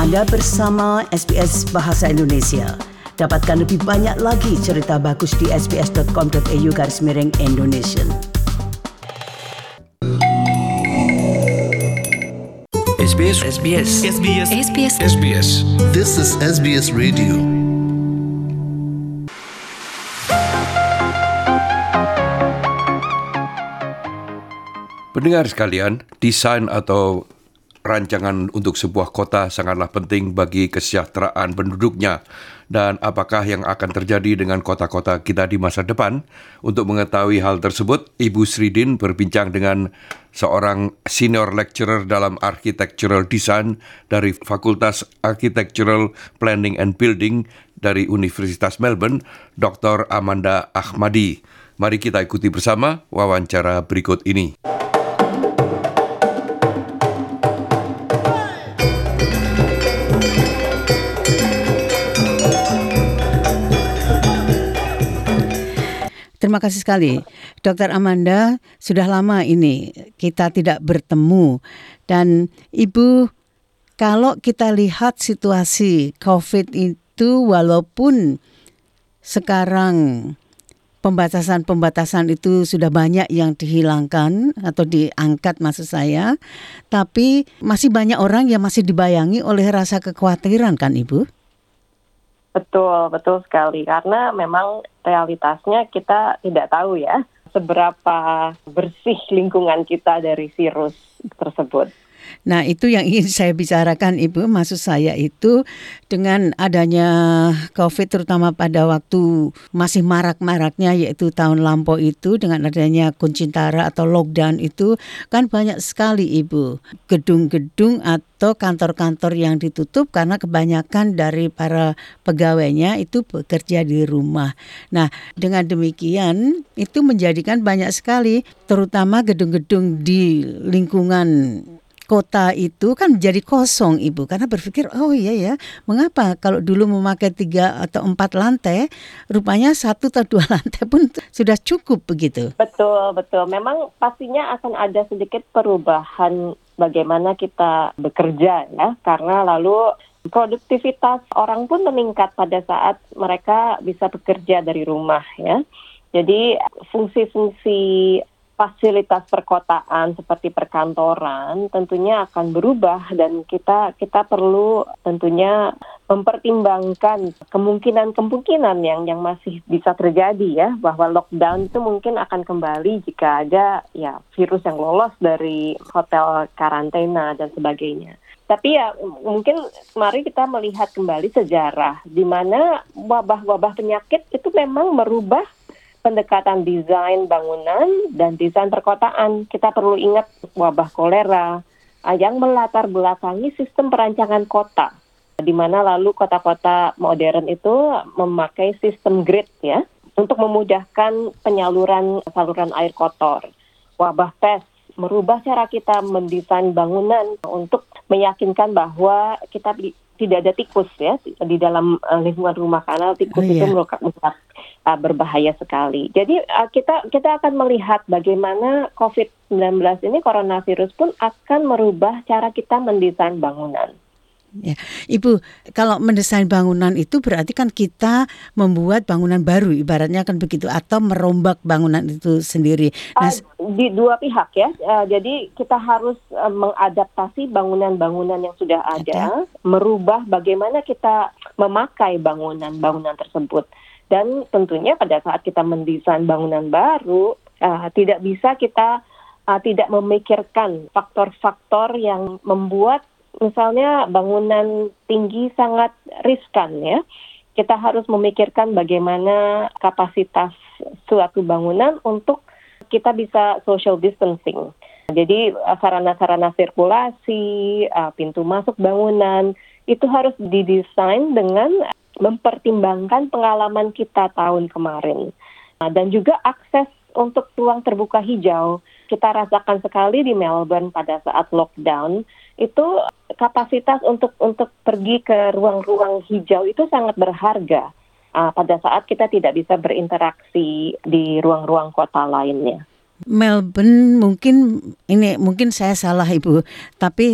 Anda bersama SBS Bahasa Indonesia. Dapatkan lebih banyak lagi cerita bagus di sbs.com.au/Indonesian. SBS. This is SBS Radio. Pendengar sekalian, desain atau rancangan untuk sebuah kota sangatlah penting bagi kesejahteraan penduduknya. Dan apakah yang akan terjadi dengan kota-kota kita di masa depan? Untuk mengetahui hal tersebut, Ibu Sridin berbincang dengan seorang senior lecturer dalam architectural design dari Fakultas Architectural Planning and Building dari Universitas Melbourne, Dr. Amanda Ahmadi. Mari kita ikuti bersama wawancara berikut ini. Terima kasih sekali, Dr. Amanda. Sudah lama ini kita tidak bertemu. Dan Ibu, kalau kita lihat situasi COVID itu, walaupun sekarang pembatasan-pembatasan itu sudah banyak yang dihilangkan atau diangkat maksud saya, tapi masih banyak orang yang masih dibayangi oleh rasa kekhawatiran kan Ibu? Betul sekali. Karena memang realitasnya kita tidak tahu ya seberapa bersih lingkungan kita dari virus tersebut. Nah, itu yang ingin saya bicarakan, Ibu. Maksud saya itu dengan adanya COVID, terutama pada waktu masih marak-maraknya, yaitu tahun lampau itu, dengan adanya kuncintara atau lockdown itu, kan banyak sekali, Ibu, gedung-gedung atau kantor-kantor yang ditutup karena kebanyakan dari para pegawainya itu bekerja di rumah. Nah, dengan demikian, itu menjadikan banyak sekali, terutama gedung-gedung di lingkungan kota itu kan menjadi kosong, Ibu, karena berpikir, oh iya ya, mengapa kalau dulu memakai 3 atau 4 lantai, rupanya 1 atau 2 lantai pun sudah cukup begitu. Betul. Memang pastinya akan ada sedikit perubahan bagaimana kita bekerja ya, karena lalu produktivitas orang pun meningkat pada saat mereka bisa bekerja dari rumah ya. Jadi fungsi-fungsi fasilitas perkotaan seperti perkantoran tentunya akan berubah, dan kita perlu tentunya mempertimbangkan kemungkinan yang masih bisa terjadi ya, bahwa lockdown itu mungkin akan kembali jika ada ya virus yang lolos dari hotel karantina dan sebagainya. Tapi ya mungkin mari kita melihat kembali sejarah di mana wabah-wabah penyakit itu memang merubah pendekatan desain bangunan dan desain perkotaan. Kita perlu ingat wabah kolera yang melatar belakangi sistem perancangan kota, di mana lalu kota-kota modern itu memakai sistem grid ya, untuk memudahkan penyaluran saluran air kotor. Wabah pest merubah cara kita mendesain bangunan untuk meyakinkan bahwa kita tidak ada tikus ya di dalam lingkungan rumah, karena tikus itu merupakan berbahaya sekali. Jadi kita akan melihat bagaimana COVID-19 ini, coronavirus pun akan merubah cara kita mendesain bangunan. Ya, Ibu, kalau mendesain bangunan itu berarti kan kita membuat bangunan baru, ibaratnya kan begitu, atau merombak bangunan itu sendiri. Nah, di dua pihak ya. Jadi kita harus mengadaptasi bangunan-bangunan yang sudah ada, merubah bagaimana kita memakai bangunan-bangunan tersebut. Dan tentunya pada saat kita mendesain bangunan baru, tidak bisa kita tidak memikirkan faktor-faktor yang membuat misalnya bangunan tinggi sangat riskan ya. Kita harus memikirkan bagaimana kapasitas suatu bangunan untuk kita bisa social distancing. Jadi sarana-sarana sirkulasi, pintu masuk bangunan itu harus didesain dengan mempertimbangkan pengalaman kita tahun kemarin. Dan juga akses untuk ruang terbuka hijau. Kita rasakan sekali di Melbourne pada saat lockdown, itu kapasitas untuk pergi ke ruang-ruang hijau itu sangat berharga pada saat kita tidak bisa berinteraksi di ruang-ruang kota lainnya. Melbourne mungkin saya salah Ibu, tapi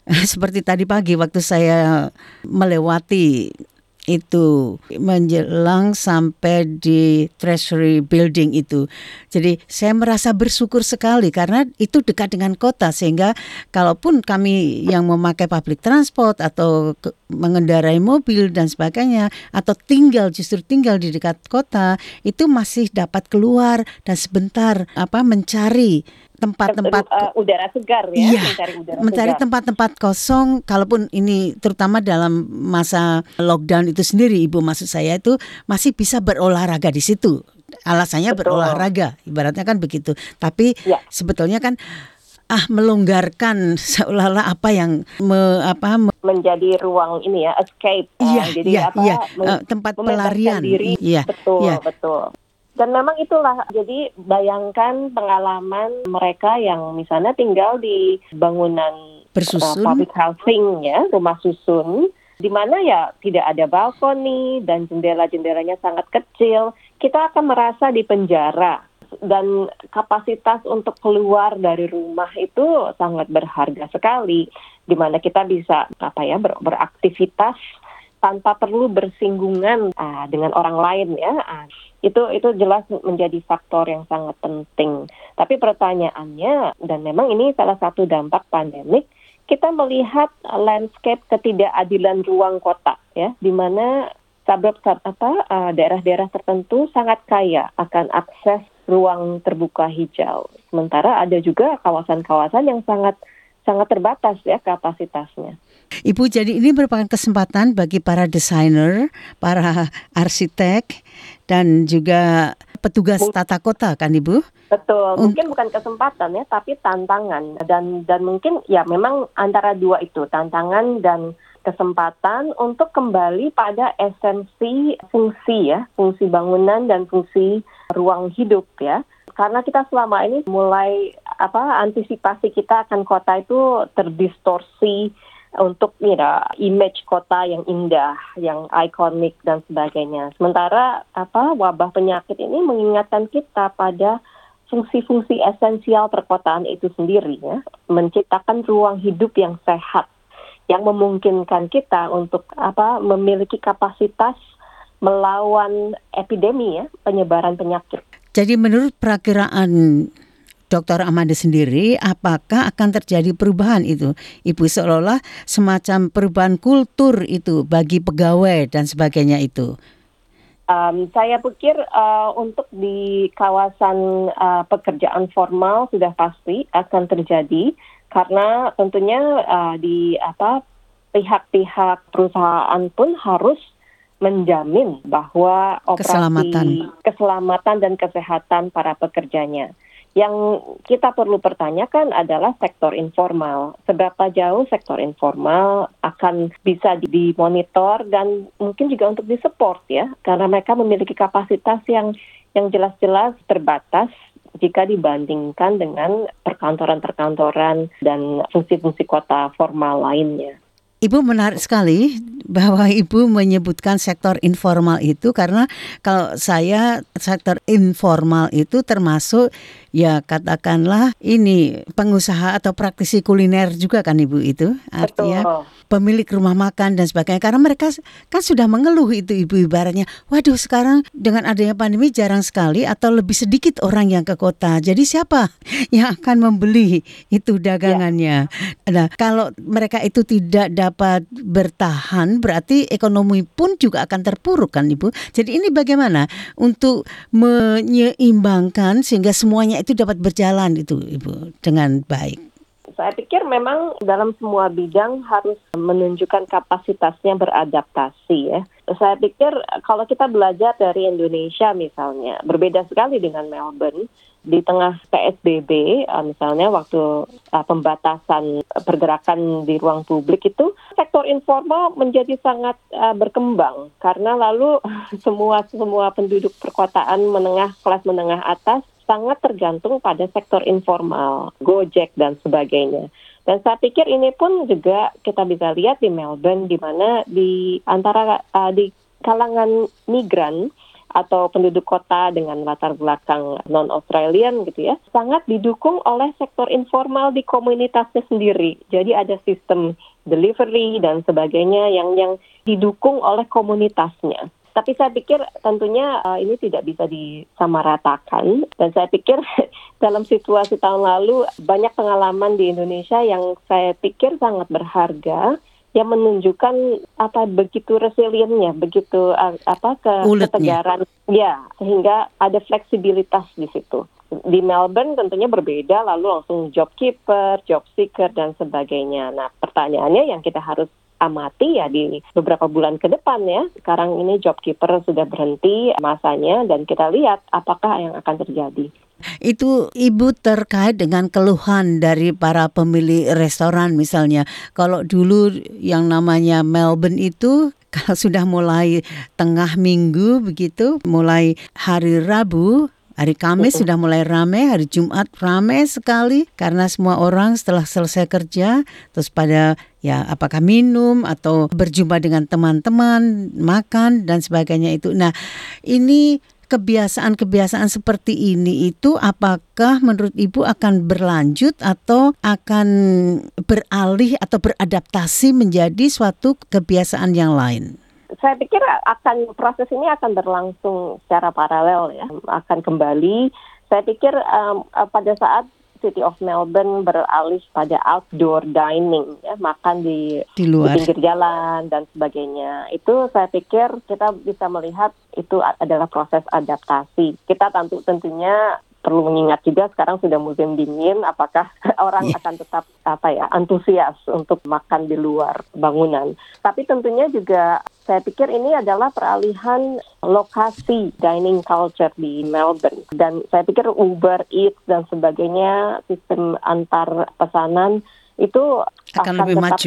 Seperti tadi pagi waktu saya melewati itu menjelang sampai di Treasury Building itu. Jadi saya merasa bersyukur sekali karena itu dekat dengan kota, sehingga kalaupun kami yang memakai public transport atau mengendarai mobil dan sebagainya atau justru tinggal di dekat kota, itu masih dapat keluar dan sebentar mencari tempat-tempat udara segar ya, iya, segar. mencari tempat-tempat kosong. Kalaupun ini terutama dalam masa lockdown itu sendiri, Ibu, maksud saya itu masih bisa berolahraga di situ. Alasannya Betul. berolahraga, ibaratnya kan begitu. Tapi Ya. Sebetulnya kan melonggarkan seolah-olah apa yang menjadi ruang ini ya, escape. Jadi tempat membebaskan pelarian. diri. Iya, betul, iya. betul. Dan memang itulah, jadi bayangkan pengalaman mereka yang misalnya tinggal di bangunan Bersusun. public housing ya, rumah susun, di mana ya tidak ada balkoni dan jendela-jendelanya sangat kecil. Kita akan merasa di penjara dan kapasitas untuk keluar dari rumah itu sangat berharga sekali, di mana kita bisa beraktivitas tanpa perlu bersinggungan dengan orang lain ya. Itu jelas menjadi faktor yang sangat penting. Tapi pertanyaannya, dan memang ini salah satu dampak pandemik, kita melihat landscape ketidakadilan ruang kota ya, di mana daerah-daerah tertentu sangat kaya akan akses ruang terbuka hijau. Sementara ada juga kawasan-kawasan yang sangat terbatas ya kapasitasnya. Ibu, jadi ini merupakan kesempatan bagi para desainer, para arsitek, dan juga petugas tata kota kan Ibu? Betul, mungkin bukan kesempatan ya, tapi tantangan. Dan mungkin ya memang antara dua itu, tantangan dan kesempatan untuk kembali pada esensi fungsi ya, fungsi bangunan dan fungsi ruang hidup ya. Karena kita selama ini mulai antisipasi kita akan kota itu terdistorsi untuk image kota yang indah, yang ikonik dan sebagainya. Sementara wabah penyakit ini mengingatkan kita pada fungsi-fungsi esensial perkotaan itu sendiri ya, menciptakan ruang hidup yang sehat yang memungkinkan kita untuk memiliki kapasitas melawan epidemi ya, penyebaran penyakit. Jadi menurut perakiraan Dr. Amanda sendiri, apakah akan terjadi perubahan itu? Ibu, seolah-olah semacam perubahan kultur itu bagi pegawai dan sebagainya itu. Saya pikir untuk di kawasan pekerjaan formal sudah pasti akan terjadi, karena tentunya pihak-pihak perusahaan pun harus menjamin bahwa operasi keselamatan dan kesehatan para pekerjanya. Yang kita perlu pertanyakan adalah sektor informal. Seberapa jauh sektor informal akan bisa dimonitor dan mungkin juga untuk disupport ya, karena mereka memiliki kapasitas yang jelas-jelas terbatas jika dibandingkan dengan perkantoran-perkantoran dan fungsi-fungsi kota formal lainnya. Ibu, menarik sekali bahwa Ibu menyebutkan sektor informal itu, karena kalau saya sektor informal itu termasuk ya katakanlah ini pengusaha atau praktisi kuliner juga kan Ibu itu. Artinya pemilik rumah makan dan sebagainya, karena mereka kan sudah mengeluh itu Ibu, ibaratnya waduh sekarang dengan adanya pandemi jarang sekali atau lebih sedikit orang yang ke kota. Jadi siapa yang akan membeli itu dagangannya? Nah, kalau mereka itu tidak dapat bertahan, berarti ekonomi pun juga akan terpuruk kan Ibu. Jadi ini bagaimana untuk menyeimbangkan sehingga semuanya itu dapat berjalan itu Ibu dengan baik? Saya pikir memang dalam semua bidang harus menunjukkan kapasitasnya beradaptasi ya. Saya pikir kalau kita belajar dari Indonesia misalnya, berbeda sekali dengan Melbourne. Di tengah PSBB, misalnya waktu pembatasan pergerakan di ruang publik itu, sektor informal menjadi sangat berkembang. Karena lalu semua penduduk perkotaan kelas menengah atas sangat tergantung pada sektor informal, Gojek dan sebagainya. Dan saya pikir ini pun juga kita bisa lihat di Melbourne, di mana di antara di kalangan migran atau penduduk kota dengan latar belakang non-Australian gitu ya, sangat didukung oleh sektor informal di komunitasnya sendiri. Jadi ada sistem delivery dan sebagainya yang didukung oleh komunitasnya. Tapi saya pikir tentunya ini tidak bisa disamaratakan, dan saya pikir dalam situasi tahun lalu banyak pengalaman di Indonesia yang saya pikir sangat berharga, yang menunjukkan begitu resiliennya, begitu ketegaran, ya, sehingga ada fleksibilitas di situ. Di Melbourne tentunya berbeda, lalu langsung job keeper, job seeker dan sebagainya. Nah, pertanyaannya yang kita harus amati ya di beberapa bulan ke depan ya. Sekarang ini job keeper sudah berhenti masanya dan kita lihat apakah yang akan terjadi. Itu Ibu terkait dengan keluhan dari para pemilik restoran misalnya. Kalau dulu yang namanya Melbourne itu kalau sudah mulai tengah minggu begitu, mulai hari Rabu, hari Kamis sudah mulai ramai, hari Jumat ramai sekali karena semua orang setelah selesai kerja terus pada apakah minum atau berjumpa dengan teman-teman, makan dan sebagainya itu. Nah, ini kebiasaan-kebiasaan seperti ini itu apakah menurut Ibu akan berlanjut atau akan beralih atau beradaptasi menjadi suatu kebiasaan yang lain? Saya pikir proses ini akan berlangsung secara paralel ya, akan kembali. Saya pikir pada saat City of Melbourne beralih pada outdoor dining, ya, makan di pinggir jalan dan sebagainya. Itu saya pikir kita bisa melihat itu adalah proses adaptasi. Kita tentunya perlu mengingat juga sekarang sudah musim dingin, apakah orang akan tetap antusias untuk makan di luar bangunan. Tapi tentunya juga saya pikir ini adalah peralihan lokasi dining culture di Melbourne. Dan saya pikir Uber Eats dan sebagainya, sistem antar pesanan itu akan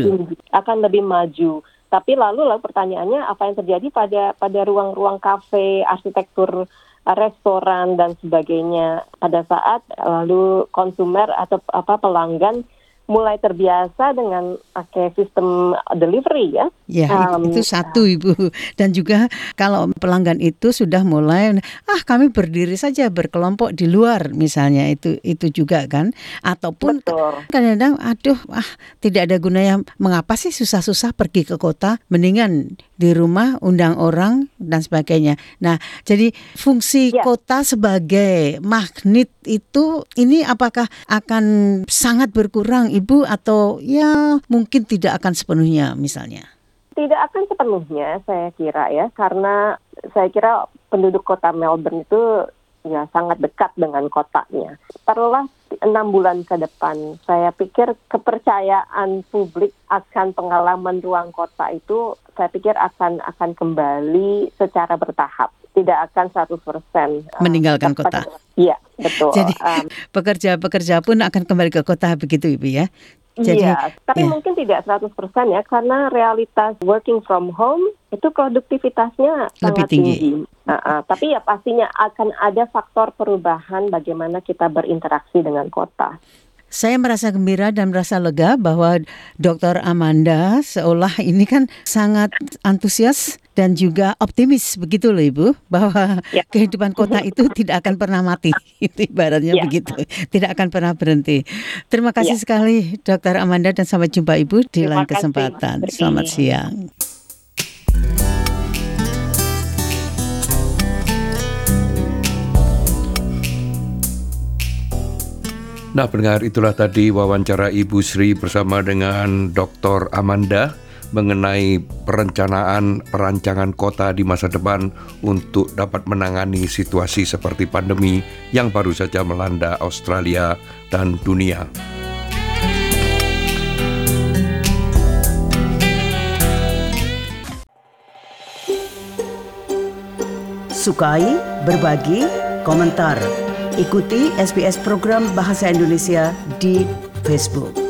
lebih maju. Tapi lalu pertanyaannya apa yang terjadi pada ruang-ruang kafe, arsitektur restoran dan sebagainya pada saat lalu konsumer atau pelanggan mulai terbiasa dengan pakai sistem delivery ya. Ya, itu satu Ibu. Dan juga kalau pelanggan itu sudah mulai kami berdiri saja berkelompok di luar misalnya, itu juga kan. Ataupun kadang-kadang tidak ada gunanya, mengapa sih susah-susah pergi ke kota, mendingan di rumah undang orang dan sebagainya. Nah, jadi fungsi kota sebagai magnet itu ini apakah akan sangat berkurang Ibu atau mungkin tidak akan sepenuhnya misalnya? Tidak akan sepenuhnya saya kira ya, karena saya kira penduduk kota Melbourne itu sangat dekat dengan kotanya. Taruhlah 6 bulan ke depan, saya pikir kepercayaan publik akan pengalaman ruang kota itu saya pikir akan kembali secara bertahap. Tidak akan 100% meninggalkan kota. Iya, betul. Jadi pekerja-pekerja pun akan kembali ke kota begitu Ibu ya? Jadi, tapi mungkin tidak 100% ya, karena realitas working from home itu produktivitasnya sangat tinggi. Tapi pastinya akan ada faktor perubahan bagaimana kita berinteraksi dengan kota. Saya merasa gembira dan merasa lega bahwa Dr. Amanda seolah ini kan sangat antusias dan juga optimis begitu loh Ibu, bahwa kehidupan kota itu tidak akan pernah mati, itu ibaratnya begitu, tidak akan pernah berhenti. Terima kasih sekali Dr. Amanda dan sampai jumpa Ibu di lain kesempatan. Selamat siang. Nah, pendengar, itulah tadi wawancara Ibu Sri bersama dengan Dr. Amanda mengenai perancangan kota di masa depan untuk dapat menangani situasi seperti pandemi yang baru saja melanda Australia dan dunia. Sukai, berbagi, komentar. Ikuti SBS program Bahasa Indonesia di Facebook.